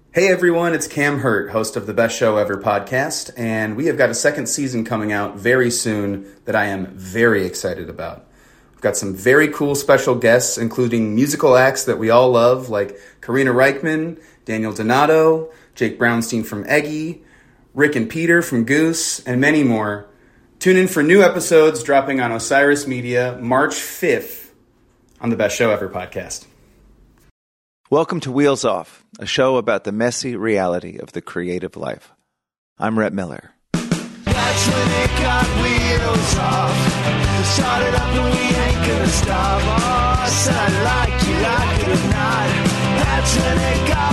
Hey everyone, it's Cam Hurt, host of the Best Show Ever podcast, and we have got a second season coming out very soon that I am very excited about. We've got some very cool special guests, including musical acts that we all love, like Karina Reichman, Daniel Donato, Jake Brownstein from Eggy, Rick and Peter from Goose, and many more. Tune in for new episodes dropping on Osiris Media March 5th on the Best Show Ever podcast. Welcome to Wheels Off, a show about the messy reality of the creative life. I'm Rhett Miller. That's when it got wheels off. It started up and we ain't gonna stop. Oh, son, like it or not. That's when it got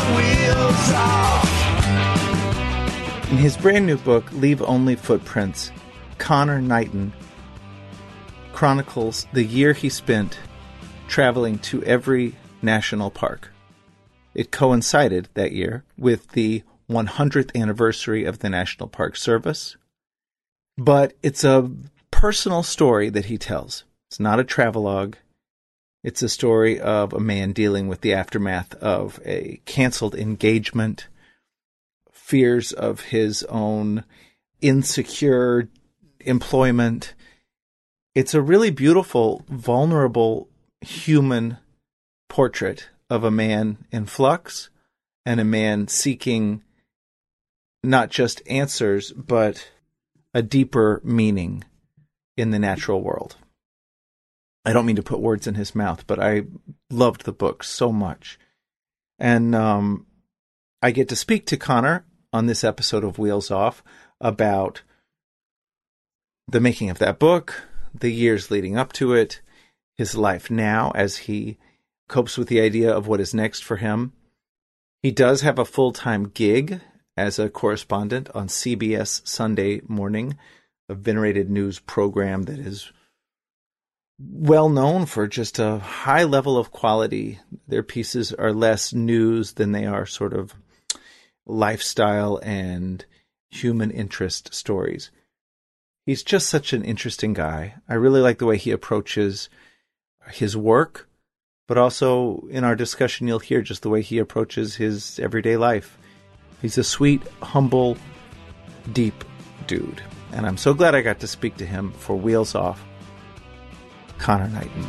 wheels off. In his brand new book, Leave Only Footprints, Conor Knighton chronicles the year he spent traveling to every national park. It coincided that year with the 100th anniversary of the National Park Service. But it's a personal story that he tells. It's not a travelogue. It's a story of a man dealing with the aftermath of a canceled engagement, fears of his own insecure employment. It's a really beautiful, vulnerable, human portrait of a man in flux and a man seeking not just answers, but a deeper meaning in the natural world. I don't mean to put words in his mouth, but I loved the book so much. And I get to speak to Conor on this episode of Wheels Off about the making of that book, the years leading up to it, his life now as he copes with the idea of what is next for him. He does have a full-time gig as a correspondent on CBS Sunday Morning, a venerated news program that is well known for just a high level of quality. Their pieces are less news than they are sort of lifestyle and human interest stories. He's just such an interesting guy. I really like the way he approaches his work, but also in our discussion, you'll hear just the way he approaches his everyday life. He's a sweet, humble, deep dude. And I'm so glad I got to speak to him for Wheels Off, Conor Knighton.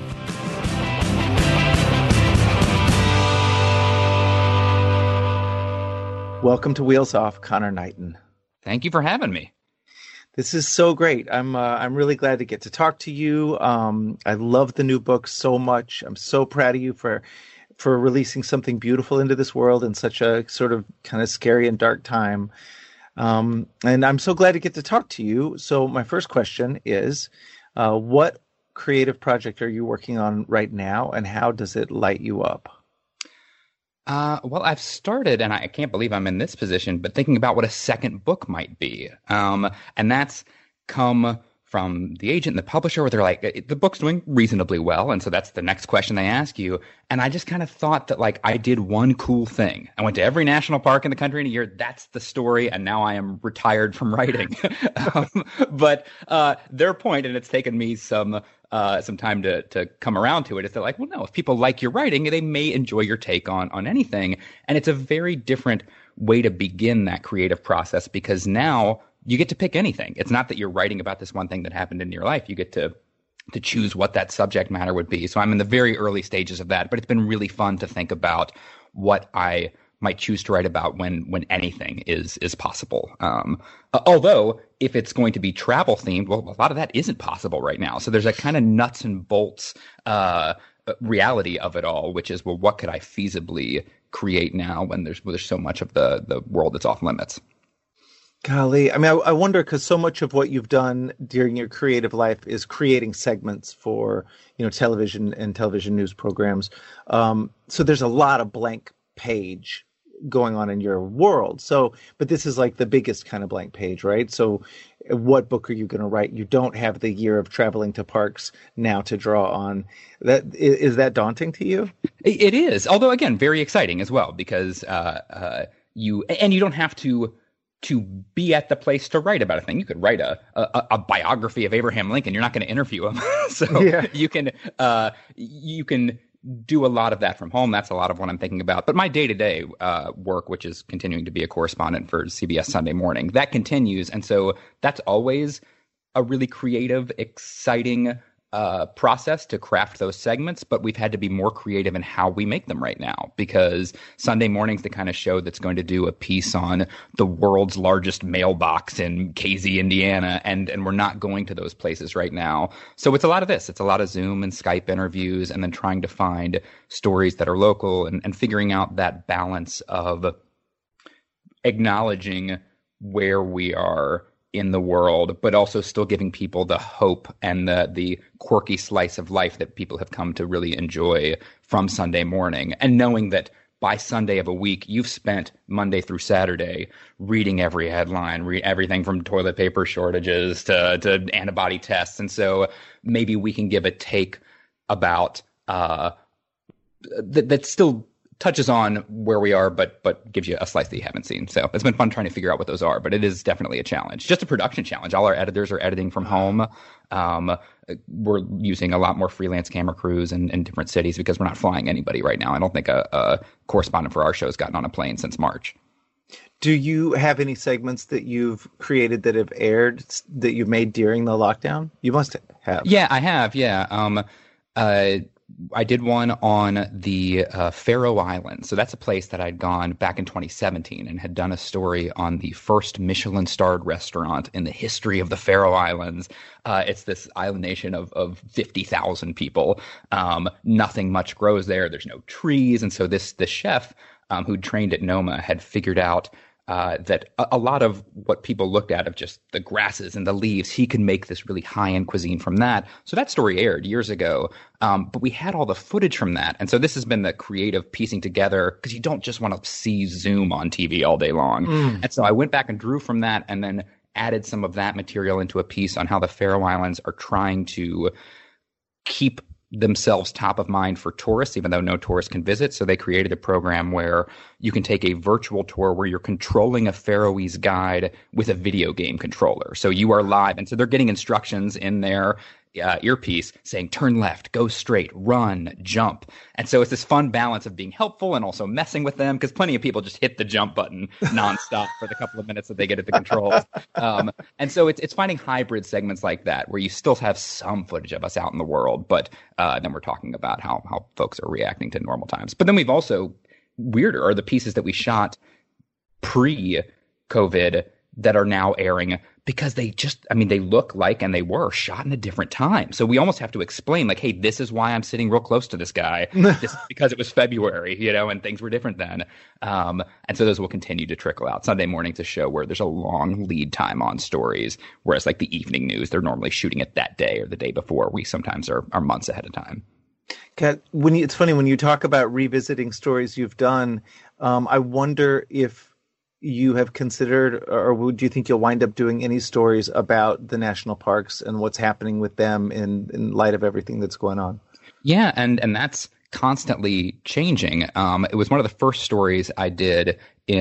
Welcome to Wheels Off, Conor Knighton. Thank you for having me. This is so great. I'm really glad to get to talk to you. I love the new book so much. I'm so proud of you for releasing something beautiful into this world in such a sort of kind of scary and dark time. And I'm so glad to get to talk to you. So my first question is, what creative project are you working on right now, and how does it light you up? Well, I've started, and I can't believe I'm in this position, but thinking about what a second book might be. And that's come from the agent and the publisher where they're like, the book's doing reasonably well. And so that's the next question they ask you. And I just kind of thought that, like, I did one cool thing. I went to every national park in the country in a year. That's the story. And now I am retired from writing. But their point, and it's taken me some time to come around to it, is they're like, well, no, if people like your writing, they may enjoy your take on anything. And it's a very different way to begin that creative process, because now you get to pick anything. It's not that you're writing about this one thing that happened in your life. You get to choose what that subject matter would be. So I'm in the very early stages of that, but it's been really fun to think about what I might choose to write about when anything is possible. Although if it's going to be travel themed, well, a lot of that isn't possible right now. So there's a kind of nuts and bolts reality of it all, which is, well, what could I feasibly create now when there's so much of the world that's off limits? Golly, I mean, I wonder, because so much of what you've done during your creative life is creating segments for, television and television news programs. So there's a lot of blank page going on in your world. So, but this is like the biggest kind of blank page, right? So what book are you going to write? You don't have the year of traveling to parks now to draw on. Is that daunting to you? It is. Although, again, very exciting as well, because you don't have to be at the place to write about a thing. You could write a biography of Abraham Lincoln. You're not going to interview him. So yeah. you can do a lot of that from home. That's a lot of what I'm thinking about. But my day-to-day work, which is continuing to be a correspondent for CBS Sunday Morning, that continues. And so that's always a really creative, exciting process to craft those segments, but we've had to be more creative in how we make them right now, because Sunday Morning's the kind of show that's going to do a piece on the world's largest mailbox in Casey, Indiana, and we're not going to those places right now. So it's a lot of this. It's a lot of Zoom and Skype interviews, and then trying to find stories that are local and figuring out that balance of acknowledging where we are in the world, but also still giving people the hope and the quirky slice of life that people have come to really enjoy from Sunday Morning. And knowing that by Sunday of a week, you've spent Monday through Saturday reading every headline, read everything from toilet paper shortages to antibody tests. And so maybe we can give a take about that still touches on where we are, but gives you a slice that you haven't seen. So it's been fun trying to figure out what those are, but it is definitely a challenge. Just a production challenge. All our editors are editing from home. We're using a lot more freelance camera crews in different cities because we're not flying anybody right now. I don't think a correspondent for our show has gotten on a plane since March. Do you have any segments that you've created that have aired that you made during the lockdown? You must have. Yeah, I have. Yeah. I did one on the Faroe Islands. So that's a place that I'd gone back in 2017 and had done a story on the first Michelin-starred restaurant in the history of the Faroe Islands. It's this island nation of 50,000 people. Nothing much grows there. There's no trees. And so this chef who'd trained at Noma had figured out that a lot of what people looked at of just the grasses and the leaves, he could make this really high-end cuisine from that. So that story aired years ago, but we had all the footage from that. And so this has been the creative piecing together, because you don't just want to see Zoom on TV all day long. And so I went back and drew from that and then added some of that material into a piece on how the Faroe Islands are trying to keep themselves top of mind for tourists, even though no tourists can visit. So they created a program where you can take a virtual tour where you're controlling a Faroese guide with a video game controller. So you are live. And so they're getting instructions in their earpiece saying, turn left, go straight, run, jump. And so it's this fun balance of being helpful and also messing with them, because plenty of people just hit the jump button nonstop for the couple of minutes that they get at the controls. And so it's finding hybrid segments like that where you still have some footage of us out in the world, but then we're talking about how folks are reacting to normal times. But then we've also, weirder are the pieces that we shot pre-COVID that are now airing, because they look like, and they were shot in a different time. So we almost have to explain, like, hey, this is why I'm sitting real close to this guy. This is because it was February, and things were different then. And so those will continue to trickle out. Sunday Morning's a show where there's a long lead time on stories, whereas like the evening news, they're normally shooting it that day or the day before. We sometimes are months ahead of time. Kat, it's funny when you talk about revisiting stories you've done, I wonder if you have considered, or do you think you'll wind up doing any stories about the national parks and what's happening with them in light of everything that's going on? Yeah, and that's constantly changing. It was one of the first stories I did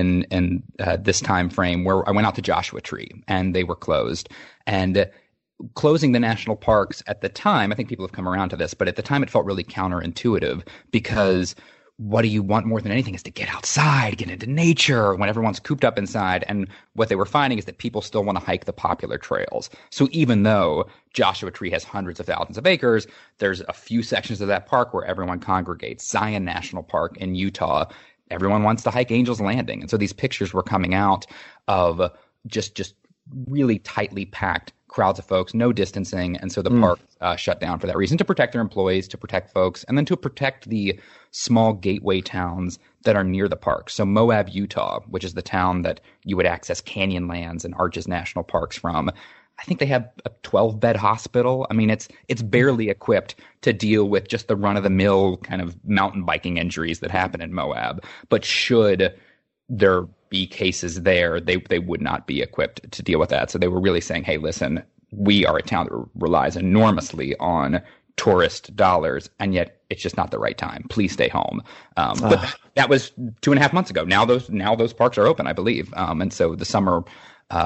in this time frame where I went out to Joshua Tree and they were closed. And closing the national parks at the time, I think people have come around to this, but at the time it felt really counterintuitive, because what do you want more than anything is to get outside, get into nature when everyone's cooped up inside. And what they were finding is that people still want to hike the popular trails. So even though Joshua Tree has hundreds of thousands of acres, there's a few sections of that park where everyone congregates. Zion National Park in Utah, everyone wants to hike Angel's Landing. And so these pictures were coming out of just really tightly packed crowds of folks, no distancing. And so the park shut down for that reason, to protect their employees, to protect folks, and then to protect the small gateway towns that are near the park. So Moab, Utah, which is the town that you would access Canyonlands and Arches National Parks from, I think they have a 12-bed hospital. I mean, it's barely equipped to deal with just the run-of-the-mill kind of mountain biking injuries that happen in Moab. But should there be cases there, they would not be equipped to deal with that. So they were really saying, hey, listen, we are a town that relies enormously on tourist dollars, and yet it's just not the right time. Please stay home. But that was 2.5 months ago. Now those parks are open, I believe. And so the summer,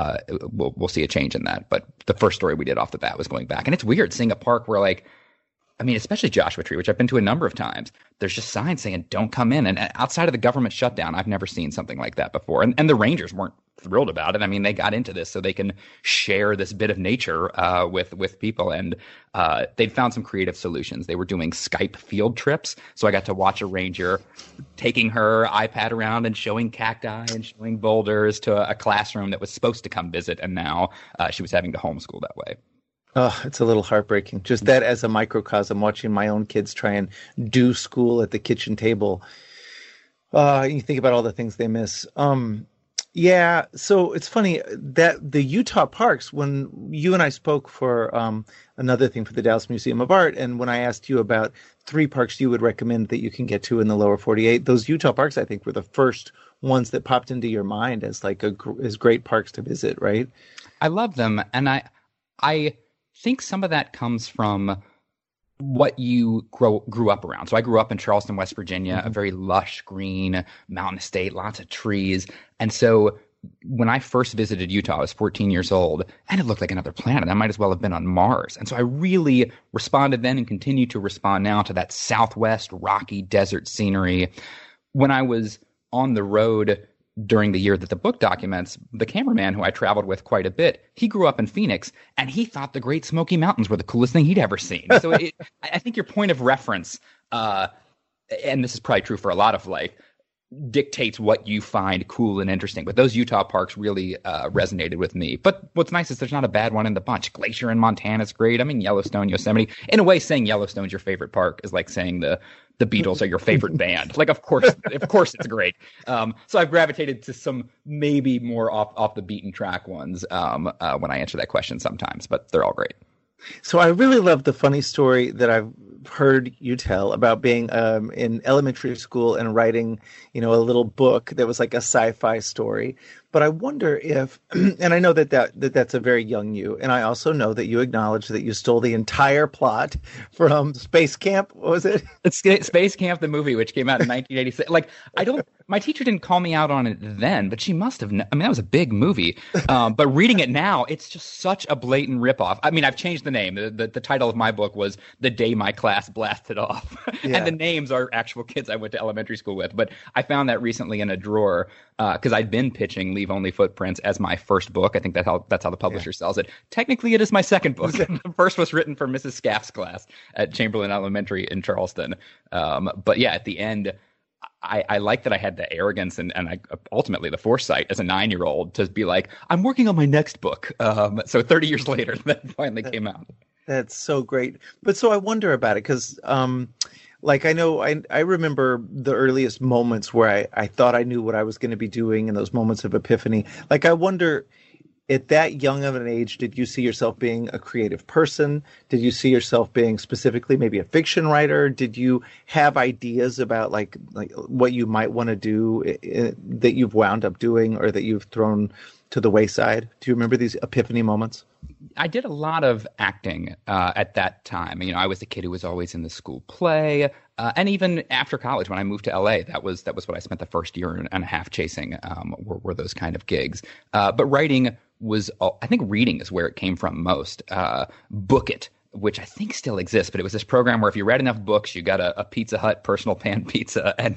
we'll see a change in that. But the first story we did off the bat was going back. And it's weird seeing a park where, like, I mean, especially Joshua Tree, which I've been to a number of times, there's just signs saying don't come in. And outside of the government shutdown, I've never seen something like that before. And the Rangers weren't thrilled about it. I mean, they got into this so they can share this bit of nature with people. And they'd found some creative solutions. They were doing Skype field trips. So I got to watch a ranger taking her iPad around and showing cacti and showing boulders to a classroom that was supposed to come visit. And now she was having to homeschool that way. Oh, it's a little heartbreaking. Just that as a microcosm, watching my own kids try and do school at the kitchen table. You think about all the things they miss. Yeah, so it's funny that the Utah parks, when you and I spoke for another thing for the Dallas Museum of Art, and when I asked you about 3 parks you would recommend that you can get to in the lower 48, those Utah parks, I think, were the first ones that popped into your mind as like as great parks to visit, right? I love them, and I think some of that comes from what you grew up around. So I grew up in Charleston, West Virginia, a very lush green mountain estate, lots of trees. And so when I first visited Utah, I was 14 years old, and it looked like another planet. I might as well have been on Mars. And so I really responded then and continue to respond now to that Southwest rocky desert scenery. When I was on the road during the year that the book documents, the cameraman who I traveled with quite a bit, he grew up in Phoenix, and he thought the Great Smoky Mountains were the coolest thing he'd ever seen. So I think your point of reference, and this is probably true for a lot of life, dictates what you find cool and interesting. But those Utah parks really resonated with me. But what's nice is there's not a bad one in the bunch. Glacier in Montana is great. I mean, Yellowstone, Yosemite. In a way, saying Yellowstone's your favorite park is like saying the Beatles are your favorite band. Like, of course it's great. So I've gravitated to some maybe more off the beaten track ones when I answer that question sometimes, but they're all great. So I really love the funny story that I've heard you tell about being in elementary school and writing, a little book that was like a sci-fi story. But I wonder if, and I know that's a very young you, and I also know that you acknowledge that you stole the entire plot from Space Camp. What was it? It's Space Camp, the movie, which came out in 1986. Like, my teacher didn't call me out on it then, but she must have. I mean, that was a big movie. But reading it now, it's just such a blatant ripoff. I mean, I've changed the name. The title of my book was The Day My Class Blasted Off. Yeah. And the names are actual kids I went to elementary school with. But I found that recently in a drawer because I'd been pitching Leave Only Footprints as my first book. I think that's how the publisher sells it. Technically, it is my second book. The first was written for Mrs. Scaff's class at Chamberlain Elementary in Charleston. But yeah, at the end, I like that I had the arrogance and ultimately the foresight as a 9-year-old to be like, I'm working on my next book. So 30 years later, that finally came out. That's so great. But so I wonder about it because like I know I remember the earliest moments where I thought I knew what I was going to be doing in those moments of epiphany. Like I wonder, at that young of an age, did you see yourself being a creative person? Did you see yourself being specifically maybe a fiction writer? Did you have ideas about like what you might want to do that you've wound up doing or that you've thrown to the wayside? Do you remember these epiphany moments? I did a lot of acting at that time. I was the kid who was always in the school play. And even after college, when I moved to LA, that was what I spent the first year and a half chasing were those kind of gigs. But writing was, I think reading is where it came from most. Book It, which I think still exists, but it was this program where if you read enough books, you got a Pizza Hut personal pan pizza. And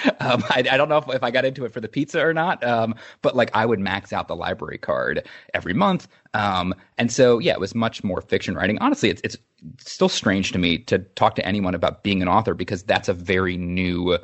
I don't know if I got into it for the pizza or not, but like I would max out the library card every month. And so, yeah, it was much more fiction writing. Honestly, it's still strange to me to talk to anyone about being an author because that's a very new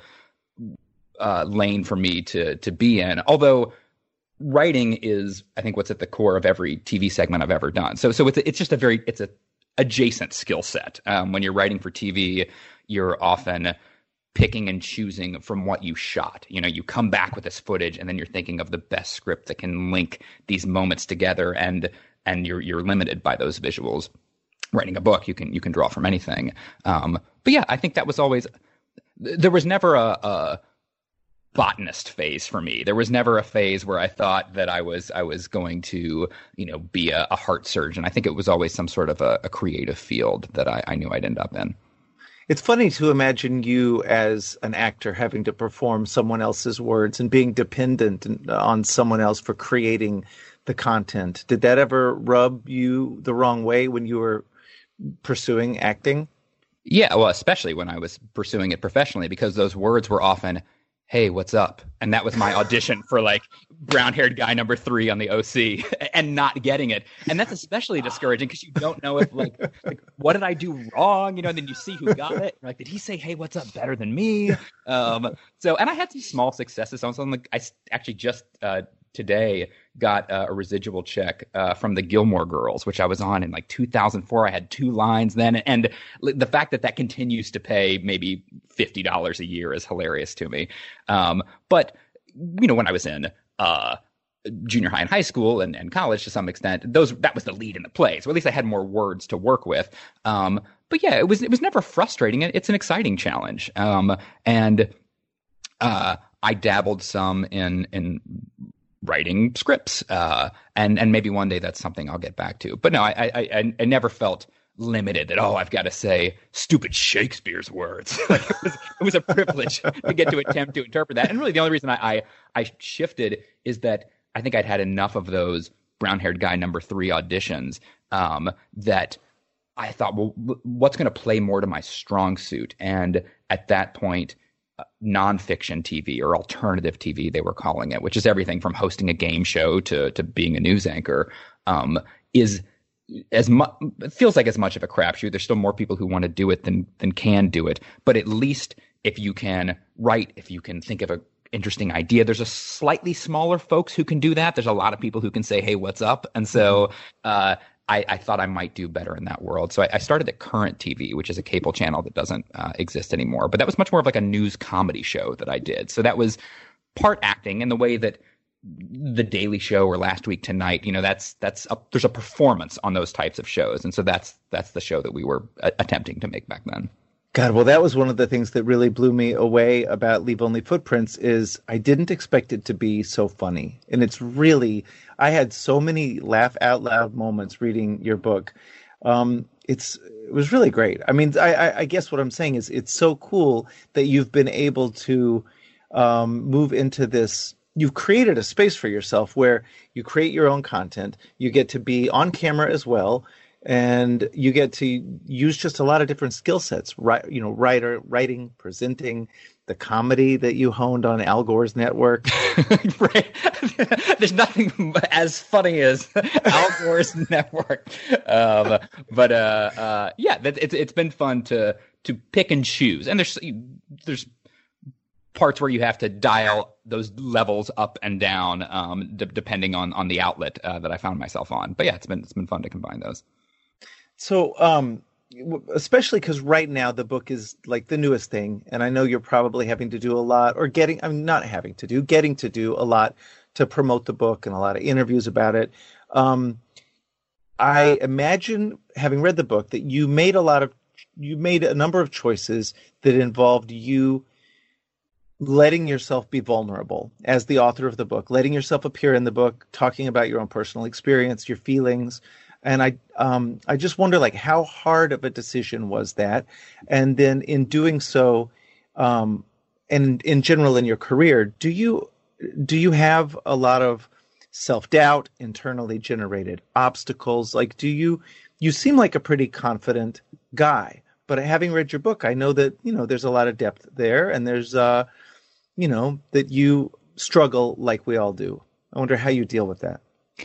lane for me to be in. Although writing is, I think, what's at the core of every TV segment I've ever done. So it's just it's a adjacent skill set. When you're writing for TV, you're often picking and choosing from what you shot. You come back with this footage and then you're thinking of the best script that can link these moments together and you're limited by those visuals. Writing a book, you can draw from anything. But yeah, I think that was always, there was never a botanist phase for me. There was never a phase where I thought that I was going to, be a heart surgeon. I think it was always some sort of a creative field that I knew I'd end up in. It's funny to imagine you as an actor having to perform someone else's words and being dependent on someone else for creating the content. Did that ever rub you the wrong way when you were pursuing acting? Yeah, well, especially when I was pursuing it professionally, because those words were often, "Hey, what's up?" And that was my audition for like brown-haired guy number 3 on the OC, and not getting it. And that's especially discouraging because you don't know if like what did I do wrong, and then you see who got it. Like, did he say, "Hey, what's up?" better than me? So, and I had some small successes on something. Like, I actually just today got a residual check from the Gilmore Girls, which I was on in like 2004. I had 2 lines then, and the fact that continues to pay maybe $50 a year is hilarious to me. But when I was in junior high and high school and college to some extent, that was the lead in the play. So at least I had more words to work with. But yeah, it was never frustrating. It's an exciting challenge. And I dabbled some in writing scripts, and maybe one day that's something I'll get back to. But no, I never felt limited that, I've got to say stupid Shakespeare's words. Like, it was a privilege to get to attempt to interpret that. And really the only reason I shifted is that I think I'd had enough of those brown-haired guy number 3 auditions that I thought, well, what's going to play more to my strong suit? And at that point, nonfiction TV, or alternative TV, they were calling it, which is everything from hosting a game show to being a news anchor, is it feels like as much of a crapshoot. There's still more people who want to do it than can do it. But at least if you can write, if you can think of an interesting idea, there's a slightly smaller folks who can do that. There's a lot of people who can say, "Hey, what's up?" And so I thought I might do better in that world. So I started at Current TV, which is a cable channel that doesn't exist anymore. But that was much more of like a news comedy show that I did. So that was part acting in the way that The Daily Show or Last Week Tonight, there's a performance on those types of shows. And so that's the show that we were attempting to make back then. God, well, that was one of the things that really blew me away about Leave Only Footprints is I didn't expect it to be so funny. And it's really, I had so many laugh out loud moments reading your book. It was really great. I mean, I guess what I'm saying is it's so cool that you've been able to move into this. You've created a space for yourself where you create your own content. You get to be on camera as well. And you get to use just a lot of different skill sets, right? Writing, presenting, the comedy that you honed on Al Gore's network. Right. There's nothing as funny as Al Gore's network. Yeah, it's been fun to pick and choose. And there's parts where you have to dial those levels up and down, depending on the outlet that I found myself on. But yeah, it's been fun to combine those. So, especially because right now the book is like the newest thing, and I know you're probably having to do a lot, or getting to do a lot to promote the book and a lot of interviews about it. I imagine, having read the book, that you made a number of choices that involved you letting yourself be vulnerable as the author of the book, letting yourself appear in the book, talking about your own personal experience, your feelings. And I just wonder, like, how hard of a decision was that? And then in doing so, and in general in your career, do you have a lot of self-doubt, internally generated obstacles? Like, you seem like a pretty confident guy, but having read your book, I know that, there's a lot of depth there, and there's, that you struggle like we all do. I wonder how you deal with that.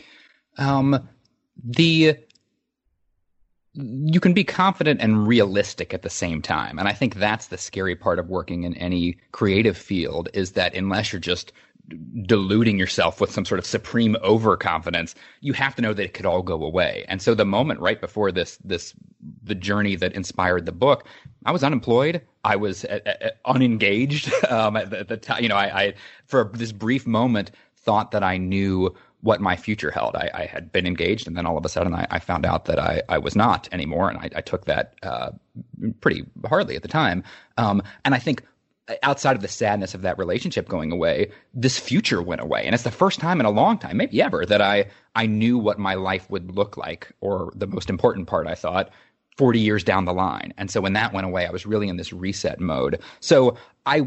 You can be confident and realistic at the same time. And I think that's the scary part of working in any creative field, is that unless you're just deluding yourself with some sort of supreme overconfidence, you have to know that it could all go away. And so the moment right before the journey that inspired the book, I was unemployed. I was unengaged. At the time, I for this brief moment thought that I knew what my future held. I had been engaged, and then all of a sudden I found out that I was not anymore, and I took that pretty hardly at the time. And I think outside of the sadness of that relationship going away, this future went away. And it's the first time in a long time, maybe ever, that I knew what my life would look like, or the most important part, I thought, 40 years down the line. And so when that went away, I was really in this reset mode. So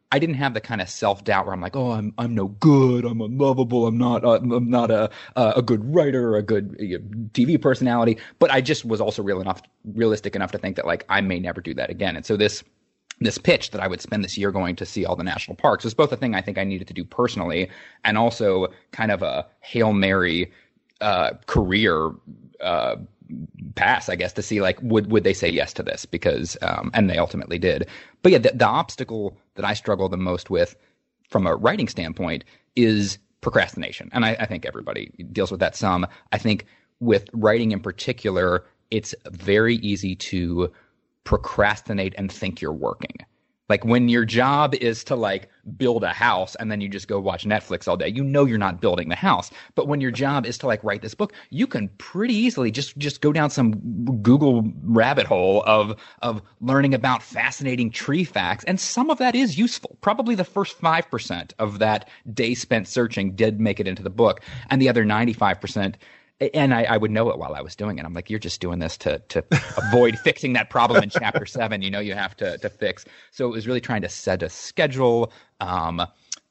I didn't have the kind of self-doubt where I'm like, oh, I'm no good, I'm unlovable, I'm not a good writer, a good TV personality. But I just was also realistic enough to think that like I may never do that again. And so this pitch that I would spend this year going to see all the national parks was both a thing I think I needed to do personally and also kind of a Hail Mary career pass, I guess, to see like would they say yes to this, because and they ultimately did. But yeah, the obstacle that I struggle the most with from a writing standpoint is procrastination, and I think everybody deals with that some. I think with writing in particular, it's very easy to procrastinate and think you're working. Like when your job is to like build a house and then you just go watch Netflix all day, you know you're not building the house. But when your job is to like write this book, you can pretty easily just go down some Google rabbit hole of learning about fascinating tree facts. And some of that is useful. Probably the first 5% of that day spent searching did make it into the book. And the other 95%, and I would know it while I was doing it. I'm like, you're just doing this to avoid fixing that problem in chapter 7, you have to fix. So it was really trying to set a schedule. And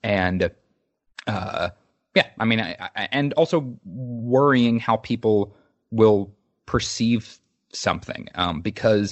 also worrying how people will perceive something, because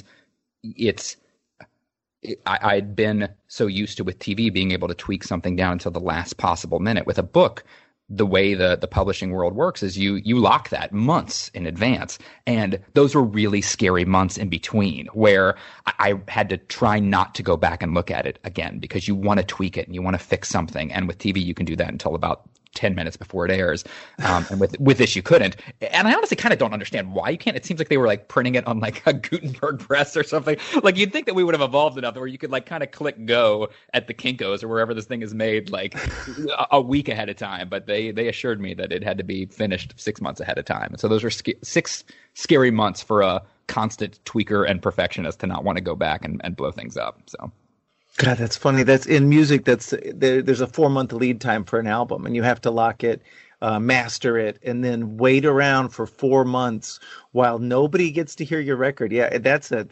I'd been so used to with TV being able to tweak something down until the last possible minute. With a book, the way the publishing world works is you lock that months in advance. And those were really scary months in between where I had to try not to go back and look at it again, because you want to tweak it and you want to fix something. And with TV, you can do that until about 10 minutes before it airs. And with this, you couldn't. And I honestly kind of don't understand why you can't. It seems like they were like printing it on like a Gutenberg press or something. Like you'd think that we would have evolved enough where you could like kind of click go at the Kinko's or wherever this thing is made like a week ahead of time. But they assured me that it had to be finished 6 months ahead of time. And so those are 6 scary months for a constant tweaker and perfectionist to not want to go back and blow things up. So. God, that's funny. That's in music. There's a 4-month lead time for an album, and you have to lock it, master it, and then wait around for 4 months while nobody gets to hear your record. Yeah, that's a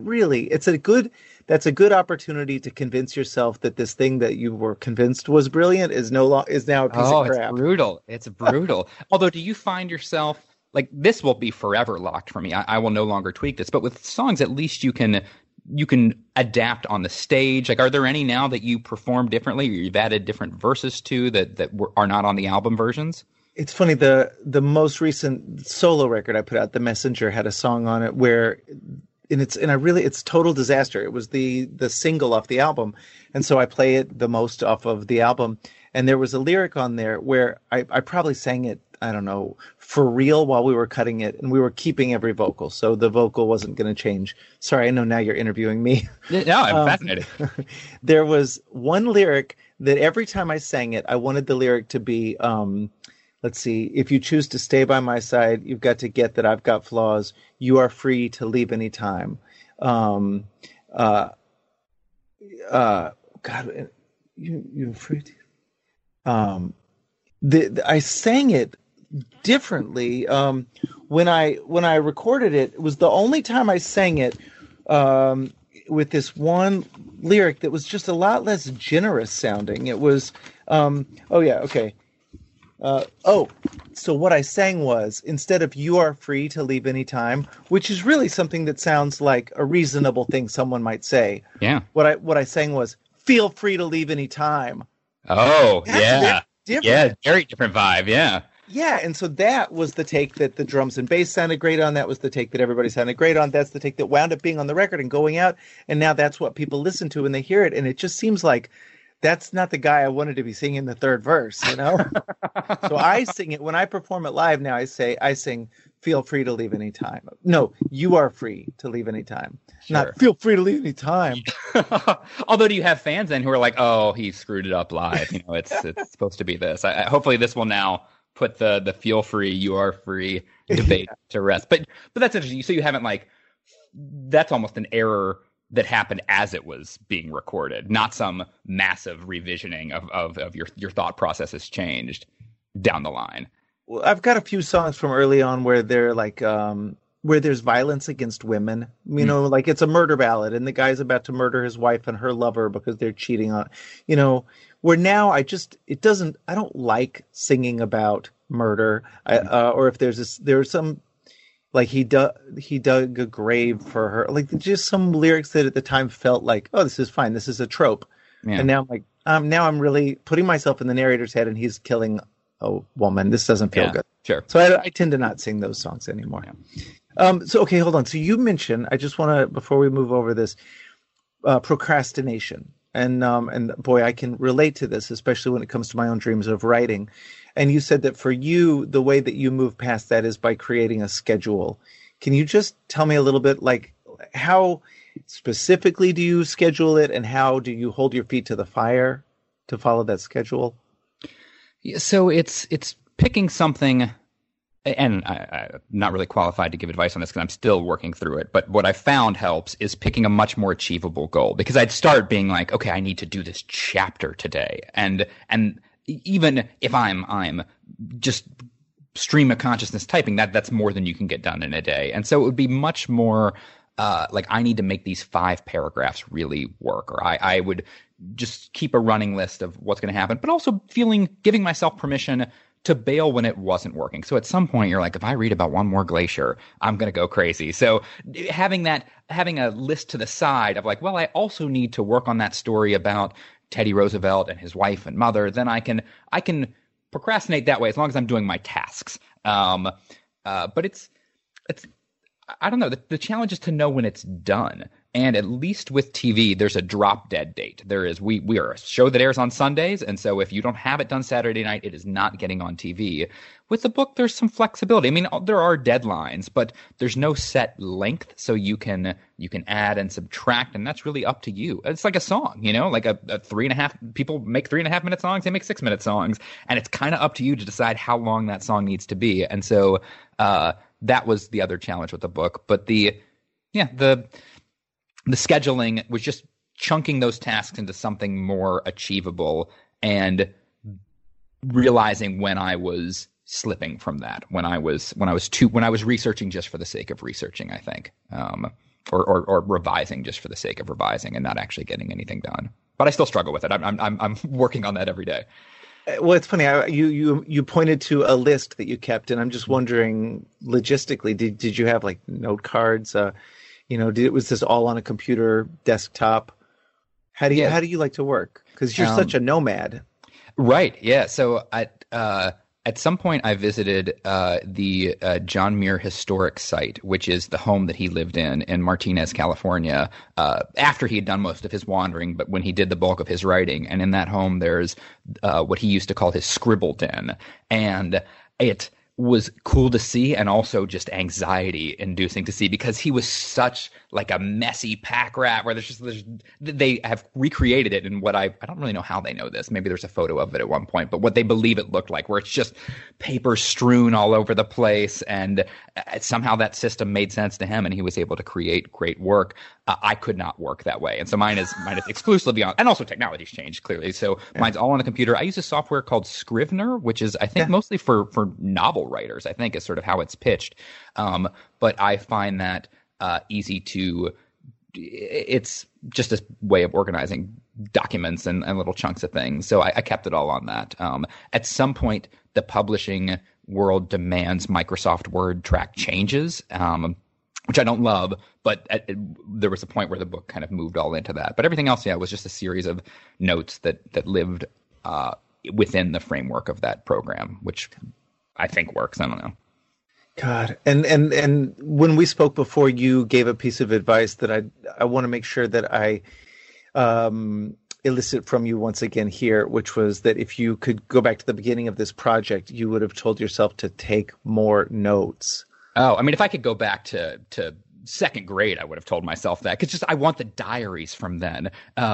good opportunity to convince yourself that this thing that you were convinced was brilliant is now a piece of crap. It's brutal. Although, do you find yourself like this will be forever locked for me? I will no longer tweak this. But with songs, at least you can adapt on the stage. Like, are there any now that you perform differently or you've added different verses to that are not on the album versions? It's funny. The most recent solo record I put out, The Messenger, had a song on it where, it's total disaster. It was the single off the album. And so I play it the most off of the album. And there was a lyric on there where I probably sang it, I don't know, for real while we were cutting it, and we were keeping every vocal. So the vocal wasn't going to change. Sorry, I know now you're interviewing me. No, I'm fascinated. There was one lyric that every time I sang it, I wanted the lyric to be, let's see, if you choose to stay by my side, you've got to get that I've got flaws. You are free to leave any time. God, you're free to... I sang it differently. When I recorded it, it was the only time I sang it with this one lyric that was just a lot less generous sounding. It was, so what I sang was, instead of "you are free to leave any time," which is really something that sounds like a reasonable thing someone might say. Yeah. What I sang was, "Feel free to leave any time." Oh, That's yeah. Yeah, very different vibe, yeah. Yeah, and so that was the take that the drums and bass sounded great on. That was the take that everybody sounded great on. That's the take that wound up being on the record and going out. And now that's what people listen to when they hear it. And it just seems like that's not the guy I wanted to be singing the third verse, you know? So I sing it. When I perform it live now, I sing, "Feel free to leave any time." No, "You are free to leave any time." Sure. Not "Feel free to leave any time." Although, do you have fans then who are like, "Oh, he screwed it up live. You know, it's supposed to be this." Hopefully this will now put the "feel free, you are free" debate to rest. But that's interesting. So you haven't that's almost an error that happened as it was being recorded, not some massive revisioning of your thought process has changed down the line. Well, I've got a few songs from early on where they're like, where there's violence against women, you know, like it's a murder ballad and the guy's about to murder his wife and her lover because they're cheating on, you know, where now I don't like singing about murder. Or if there's some, like he dug a grave for her, like just some lyrics that at the time felt like, oh, this is fine. This is a trope. Yeah. And now I'm like, now I'm really putting myself in the narrator's head and he's killing a woman. This doesn't feel good. Sure. So I tend to not sing those songs anymore. Yeah. So, okay, hold on. So you mentioned, I just want to, before we move over this, procrastination. And boy, I can relate to this, especially when it comes to my own dreams of writing. And you said that for you, the way that you move past that is by creating a schedule. Can you just tell me a little bit, like, how specifically do you schedule it and how do you hold your feet to the fire to follow that schedule? Yeah, so it's picking something, and I'm not really qualified to give advice on this because I'm still working through it. But what I found helps is picking a much more achievable goal, because I'd start being like, okay, I need to do this chapter today. And even if I'm just stream of consciousness typing, that's more than you can get done in a day. And so it would be much more like I need to make these 5 paragraphs really work, or I would just keep a running list of what's going to happen, but also giving myself permission to bail when it wasn't working. So at some point you're like, if I read about one more glacier, I'm going to go crazy. So having a list to the side of like, well, I also need to work on that story about Teddy Roosevelt and his wife and mother, then I can procrastinate that way as long as I'm doing my tasks. But it's I don't know. The challenge is to know when it's done. And at least with TV, there's a drop dead date. There is. We are a show that airs on Sundays, and so if you don't have it done Saturday night, it is not getting on TV. With the book, there's some flexibility. I mean, there are deadlines, but there's no set length, so you can add and subtract, and that's really up to you. It's like a song, you know, like a 3.5. People make 3.5-minute songs. They make 6-minute songs, and it's kind of up to you to decide how long that song needs to be. And so that was the other challenge with the book. But the scheduling was just chunking those tasks into something more achievable and realizing when I was slipping from that, when I was researching just for the sake of researching, I think, or revising just for the sake of revising and not actually getting anything done. But I still struggle with it. I'm working on that every day. Well, it's funny. You pointed to a list that you kept, and I'm just wondering logistically, did you have like note cards? Was this all on a computer desktop? How do you like to work? Because you're such a nomad. Right. Yeah. So at some point I visited the John Muir Historic Site, which is the home that he lived in Martinez, California, after he had done most of his wandering, but when he did the bulk of his writing. And in that home, there's what he used to call his scribble den. And it was cool to see and also just anxiety inducing to see, because he was such like a messy pack rat where they have recreated it in what I don't really know how they know this. Maybe there's a photo of it at one point, but what they believe it looked like, where it's just paper strewn all over the place. And somehow that system made sense to him and he was able to create great work. I could not work that way. And so mine is exclusively on, and also technology's changed clearly. So mine's all on a computer. I use a software called Scrivener, which is I think mostly for novel writers, I think is sort of how it's pitched. But I find that easy to, it's just a way of organizing documents and little chunks of things. So I kept it all on that. At some point, the publishing world demands Microsoft Word track changes, which I don't love, but there was a point where the book kind of moved all into that. But everything else, was just a series of notes that lived within the framework of that program, which I think works. I don't know. God, and when we spoke before, you gave a piece of advice that I want to make sure that I elicit from you once again here, which was that if you could go back to the beginning of this project, you would have told yourself to take more notes. Oh, I mean, if I could go back to second grade, I would have told myself that, because I want the diaries from then.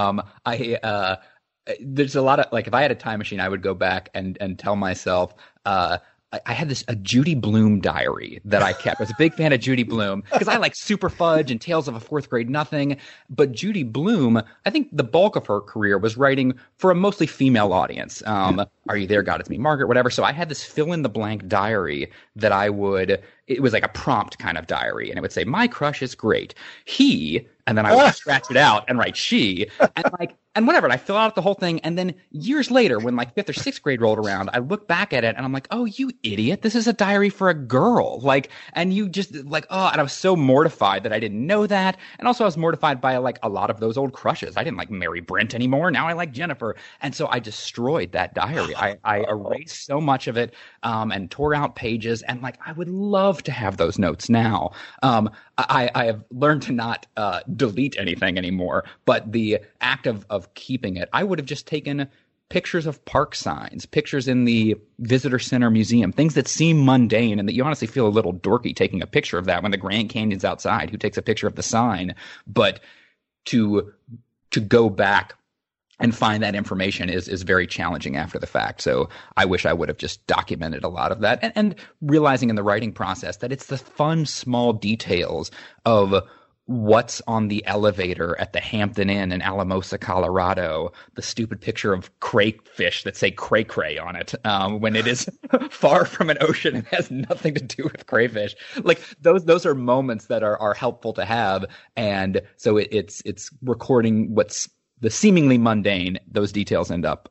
There's a lot of, like, if I had a time machine, I would go back and tell myself, I had a Judy Blume diary that I kept. I was a big fan of Judy Blume because I like Super Fudge and Tales of a Fourth Grade Nothing. But Judy Blume, I think the bulk of her career was writing for a mostly female audience. Are You There, God, It's Me, Margaret, whatever. So I had this fill-in-the-blank diary that I would it was like a prompt kind of diary, and it would say, "My crush is great. He," and then I would scratch it out and write "she," and whatever. And I fill out the whole thing, and then years later, when like 5th or 6th grade rolled around, I look back at it and I'm like, "Oh, you idiot! This is a diary for a girl." Like, and you just like, oh, and I was so mortified that I didn't know that, and also I was mortified by like a lot of those old crushes. I didn't like Mary Brent anymore. Now I like Jennifer, and so I destroyed that diary. I erased so much of it, and tore out pages, and like I would love to have those notes now. I have learned to not delete anything anymore, but the act of keeping it, I would have just taken pictures of park signs, pictures in the visitor center museum, things that seem mundane and that you honestly feel a little dorky taking a picture of that when the Grand Canyon's outside. Who takes a picture of the sign? But to go back and find that information is very challenging after the fact. So I wish I would have just documented a lot of that, and realizing in the writing process that it's the fun, small details of what's on the elevator at the Hampton Inn in Alamosa, Colorado, the stupid picture of crayfish that say cray cray on it, when it is far from an ocean and has nothing to do with crayfish. Like those are moments that are helpful to have. And so it's recording what's the seemingly mundane. Those details end up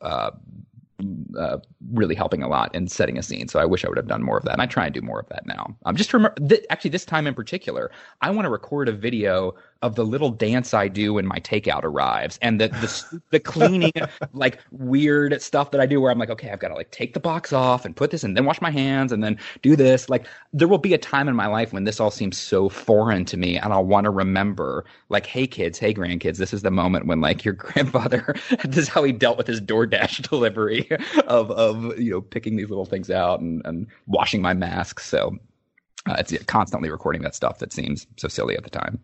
really helping a lot in setting a scene. So I wish I would have done more of that. And I try and do more of that now. Just remember, actually, this time in particular, I want to record a video of the little dance I do when my takeout arrives, and the cleaning, like weird stuff that I do where I'm like, okay, I've got to like take the box off and put this and then wash my hands and then do this. Like there will be a time in my life when this all seems so foreign to me, and I'll want to remember like, hey kids, hey grandkids, this is the moment when like your grandfather, this is how he dealt with his DoorDash delivery of picking these little things out and washing my masks. So it's constantly recording that stuff that seems so silly at the time.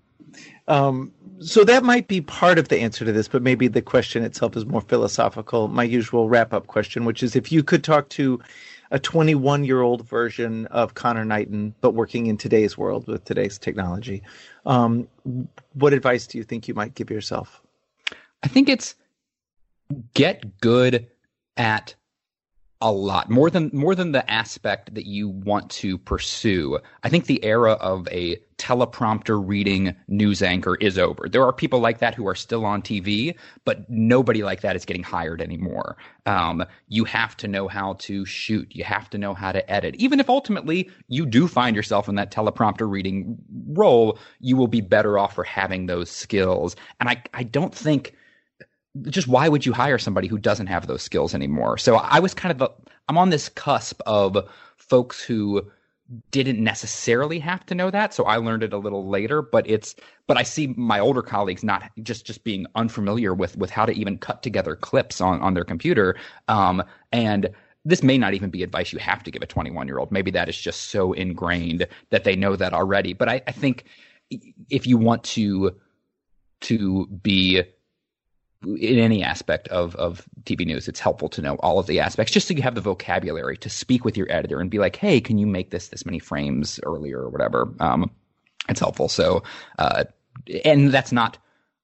So that might be part of the answer to this, but maybe the question itself is more philosophical. My usual wrap-up question, which is if you could talk to a 21-year-old version of Connor Knighton, but working in today's world with today's technology, what advice do you think you might give yourself? I think it's get good at a lot more than the aspect that you want to pursue. I think the era of a teleprompter reading news anchor is over. There are people like that who are still on TV, but nobody like that is getting hired anymore. You have to know how to shoot. You have to know how to edit. Even if ultimately you do find yourself in that teleprompter reading role, you will be better off for having those skills. And I don't think, just why would you hire somebody who doesn't have those skills anymore? So I was I'm on this cusp of folks who didn't necessarily have to know that. So I learned it a little later, but I see my older colleagues not just being unfamiliar with how to even cut together clips on their computer. And this may not even be advice you have to give a 21-year-old. Maybe that is just so ingrained that they know that already. But I think if you want to be in any aspect of TV news, it's helpful to know all of the aspects, just so you have the vocabulary to speak with your editor and be like, hey, can you make this many frames earlier or whatever? It's helpful. So, and that's not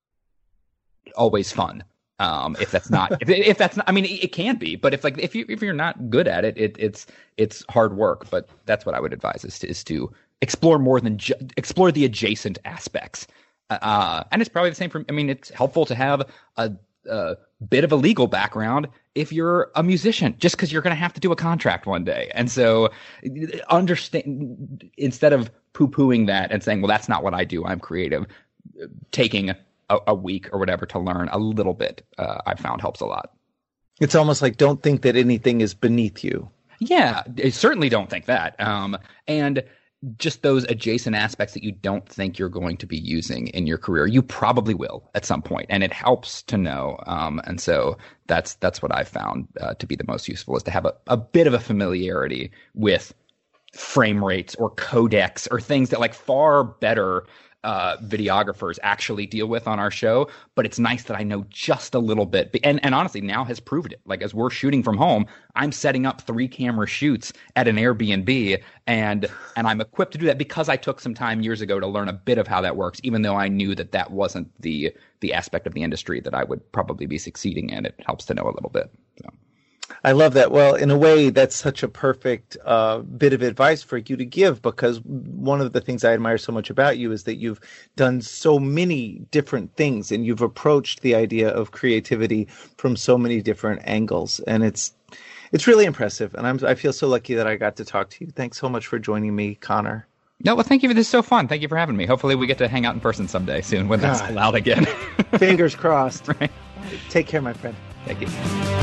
always fun. If that's not, I mean, it can be, but if you're not good at it, it's hard work. But that's what I would advise is to explore more than explore the adjacent aspects. And it's probably the same it's helpful to have a bit of a legal background if you're a musician, just because you're going to have to do a contract one day. And so understand, instead of poo-pooing that and saying, well, that's not what I do, I'm creative, taking a week or whatever to learn a little bit, I've found helps a lot. It's almost like don't think that anything is beneath you. Yeah, I certainly don't think that. And just those adjacent aspects that you don't think you're going to be using in your career, you probably will at some point, and it helps to know. And so that's what I've found to be the most useful, is to have a bit of a familiarity with frame rates or codecs or things that like far better videographers actually deal with on our show. But it's nice that I know just a little bit, and honestly now has proved it. Like, as we're shooting from home, I'm setting up 3 camera shoots at an Airbnb, and I'm equipped to do that because I took some time years ago to learn a bit of how that works, even though I knew that wasn't the aspect of the industry that I would probably be succeeding in. It helps to know a little bit. So. I love that. Well, in a way, that's such a perfect bit of advice for you to give, because one of the things I admire so much about you is that you've done so many different things, and you've approached the idea of creativity from so many different angles. And it's really impressive. And I feel so lucky that I got to talk to you. Thanks so much for joining me, Connor. No, well, thank you. This is so fun. Thank you for having me. Hopefully we get to hang out in person someday soon when that's allowed again. Fingers crossed. Right. Take care, my friend. Thank you.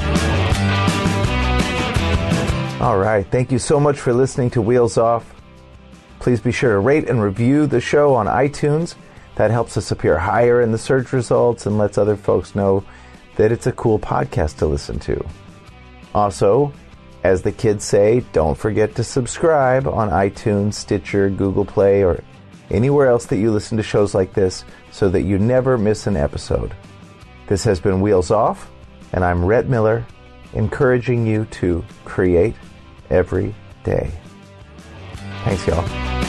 All right. Thank you so much for listening to Wheels Off. Please be sure to rate and review the show on iTunes. That helps us appear higher in the search results and lets other folks know that it's a cool podcast to listen to. Also, as the kids say, don't forget to subscribe on iTunes, Stitcher, Google Play, or anywhere else that you listen to shows like this so that you never miss an episode. This has been Wheels Off, and I'm Rhett Miller, encouraging you to create every day. Thanks, y'all.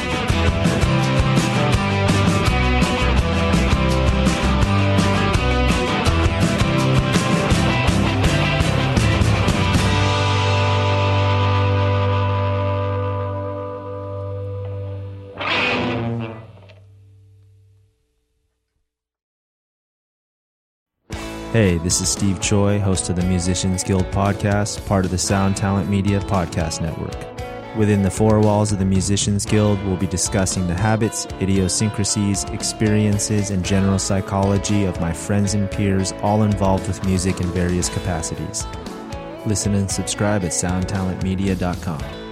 Hey, this is Steve Choi, host of the Musicians Guild podcast, part of the Sound Talent Media podcast network. Within the four walls of the Musicians Guild, we'll be discussing the habits, idiosyncrasies, experiences, and general psychology of my friends and peers, all involved with music in various capacities. Listen and subscribe at soundtalentmedia.com.